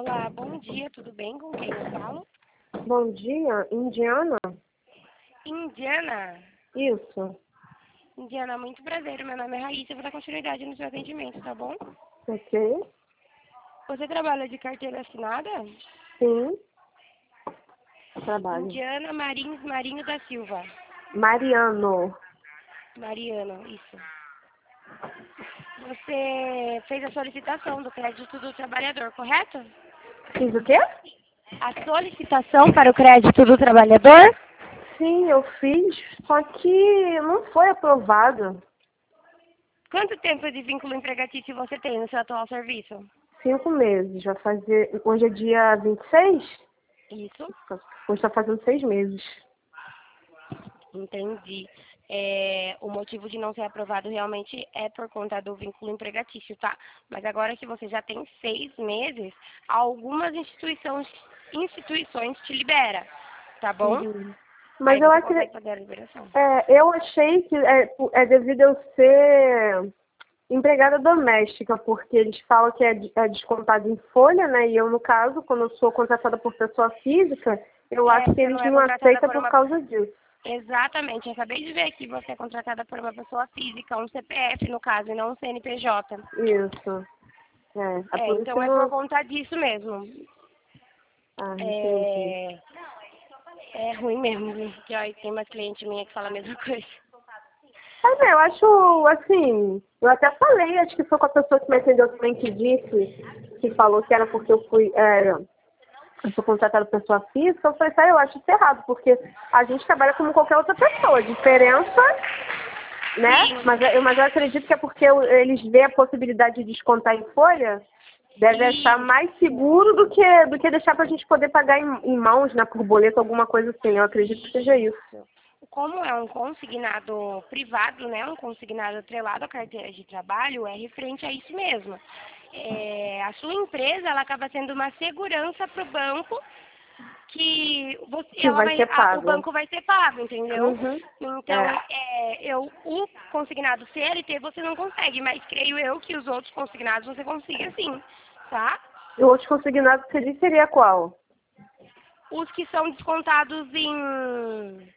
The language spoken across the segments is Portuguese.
Olá, bom dia, tudo bem? Com quem eu falo? Bom dia, Indiana? Indiana. Isso, Indiana, muito prazer. Meu nome é Raíssa, eu vou dar continuidade no seu atendimento, tá bom? ok? Você trabalha de carteira assinada? Sim, trabalho. Indiana Marinho da Silva. Mariano, Mariano, isso. Você fez a solicitação do crédito do trabalhador, correto? fiz o quê? A solicitação para o crédito do trabalhador? Sim, eu fiz, só que não foi aprovado. Quanto tempo de vínculo empregatício você tem no seu atual serviço? 5 meses, vai fazer... Hoje é dia 26? Isso. Hoje está fazendo 6 meses. Entendi. O motivo de não ser aprovado realmente é por conta do vínculo empregatício, tá? Mas agora que você já tem 6 meses, algumas instituições te libera, tá bom? Uhum. Aí Mas você consegue fazer a liberação. eu achei que é devido eu ser empregada doméstica, porque eles falam que é descontado em folha, né? E eu, no caso, quando eu sou contratada por pessoa física, eu acho que Você eles não é não contratada aceitam por por uma... causa disso. Exatamente, eu acabei de ver aqui, você é contratada por uma pessoa física, um CPF no caso, e não um CNPJ. Isso. É por isso que Então é por não... conta disso mesmo. Ah, entendi. É, é ruim mesmo, viu? Que aí tem uma cliente minha que fala a mesma coisa. Mas eu acho, assim, eu até falei, acho que foi com a pessoa que me atendeu também que disse, que falou que era porque eu sou contratada por pessoa física, eu falei, eu acho isso errado, porque a gente trabalha como qualquer outra pessoa. A diferença, né? Sim, Mas eu acredito que é porque eles veem a possibilidade de descontar em folha, deve achar e mais seguro do que deixar pra gente poder pagar em mãos, né, por boleto, alguma coisa assim. Eu acredito que seja isso. como é um consignado privado, né, um consignado atrelado à carteira de trabalho, é referente a isso mesmo. A sua empresa, ela acaba sendo uma segurança para o banco que Que vai ser o pago. banco vai ser pago, entendeu? Uhum. Então, É. o consignado CLT você não consegue, mas creio eu que os outros consignados você consiga sim, tá? E o outro consignado que você disse seria qual? Os que são descontados em...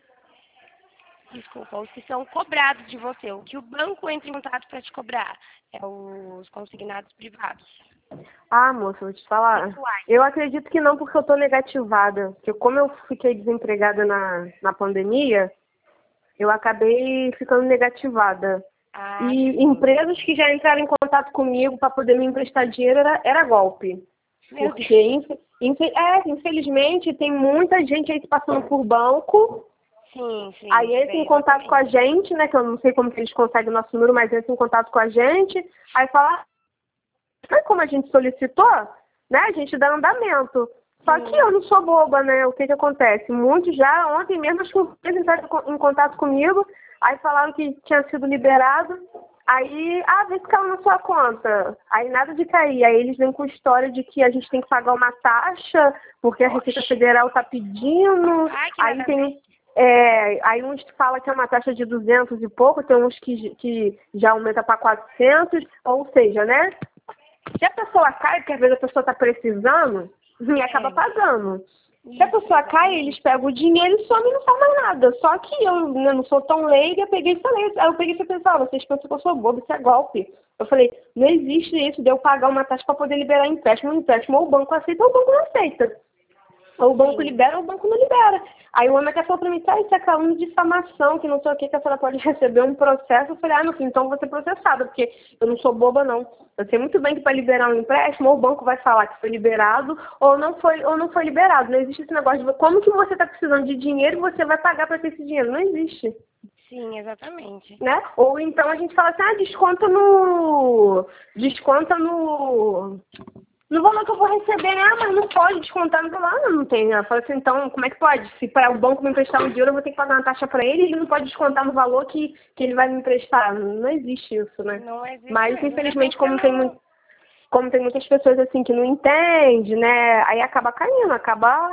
Desculpa, os que são cobrados de você, o que o banco entra em contato para te cobrar, é os consignados privados. Ah, moça, vou te falar. Pessoais. Eu acredito que não, porque eu tô negativada. Porque como eu fiquei desempregada na pandemia, eu acabei ficando negativada. Ah, E sim. empresas que já entraram em contato comigo para poder me emprestar dinheiro era golpe. Meu Deus. Porque, infelizmente, tem muita gente aí se passando por banco. Sim, sim, Aí entra em bem, contato com a exatamente. gente, né? Que eu não sei como que eles conseguem o nosso número, mas entra em contato com a gente. Aí fala, mas como a gente solicitou, né? A gente dá andamento. Só que Sim. eu não sou boba, né? O que que acontece? Muitos já, ontem mesmo, as empresas entraram em contato comigo, aí falaram que tinha sido liberado. Aí, vê se caiu na sua conta. Aí nada de cair. Aí eles vêm com história de que a gente tem que pagar uma taxa, porque a Receita Oxe. Federal tá pedindo. Ai, que Aí nada a ver. tem aí uns falam que é uma taxa de 200 e pouco, tem uns que já aumenta para 400, ou seja, né? Se a pessoa cai, porque às vezes a pessoa está precisando, e acaba pagando. Se a Isso, pessoa cai, eles exatamente. pegam o dinheiro e somem e não faz mais nada. Só que eu, né, não sou tão leiga, peguei e falei. Aí eu peguei e pensei, vocês pensam que eu sou bobo, isso é golpe. Eu falei, não existe isso de eu pagar uma taxa para poder liberar empréstimo. Um empréstimo ou o banco aceita ou o banco não aceita. Ou o banco Sim, libera ou o banco não libera. Aí o homem até falou pra mim, isso é calúnia de difamação, que não sei o que a senhora pode receber um processo. Eu falei, meu filho, então eu vou ser processada, porque eu não sou boba, não. Eu sei muito bem que para liberar um empréstimo, ou o banco vai falar que foi liberado, ou não foi liberado. Não existe esse negócio de como que você está precisando de dinheiro e você vai pagar para ter esse dinheiro. Não existe. sim, exatamente. Né? Ou então a gente fala assim, desconta no valor que eu vou receber, mas não pode descontar no valor, não tem. Eu falo assim, então, como é que pode? Se para o banco me emprestar um dinheiro, eu vou ter que pagar uma taxa para ele, ele não pode descontar no valor que ele vai me emprestar. Não existe isso, né? Não existe Mas, mesmo. Ainda bem infelizmente, que você não... como tem muitas pessoas assim que não entendem, né? Aí acaba caindo,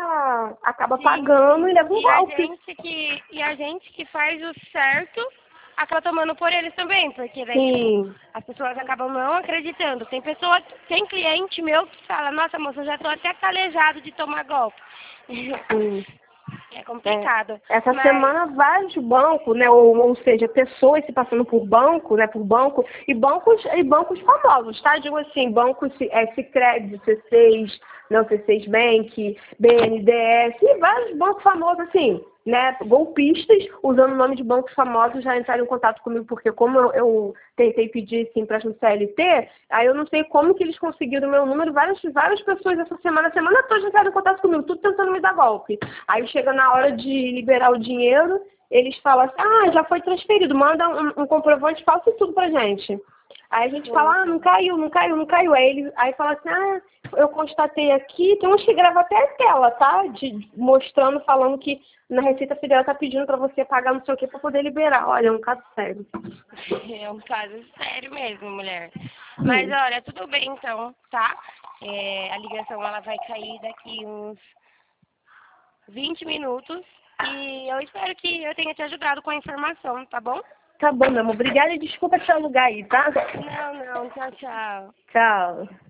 acaba Sim, pagando sim. e leva um golpe. E a gente que faz o certo acaba tomando por eles também, porque daí Sim. as pessoas acabam não acreditando. Tem cliente meu que fala, nossa moça, eu já tô até calejado de tomar golpe. Sim. É complicado. Essa Mas semana vários bancos, né, ou seja, pessoas se passando por banco, né, por banco, e bancos famosos, tá? Digo assim, bancos Sicredi, C6, não C6 Bank, BNDES, e vários bancos famosos assim, né, golpistas, usando o nome de bancos famosos, já entraram em contato comigo, porque como eu tentei pedir esse empréstimo CLT, aí eu não sei como que eles conseguiram o meu número, várias pessoas essa semana, a semana toda entraram em contato comigo, tudo tentando me dar golpe. Aí chega na hora de liberar o dinheiro, eles falam assim, já foi transferido, manda um comprovante falso e tudo pra gente. Aí a gente fala, não caiu, não caiu, não caiu. Aí fala assim, eu constatei aqui, tem uns que gravam até a tela, tá? Mostrando, falando que na Receita Federal tá pedindo pra você pagar não sei o que pra poder liberar. Olha, é um caso sério. é um caso sério mesmo, mulher. Mas olha, tudo bem então, tá? A ligação ela vai cair daqui uns 20 minutos. E eu espero que eu tenha te ajudado com a informação, tá bom? Tá bom, meu amor. Obrigada e desculpa te alugar aí, tá? Não, tchau, tchau. Tchau.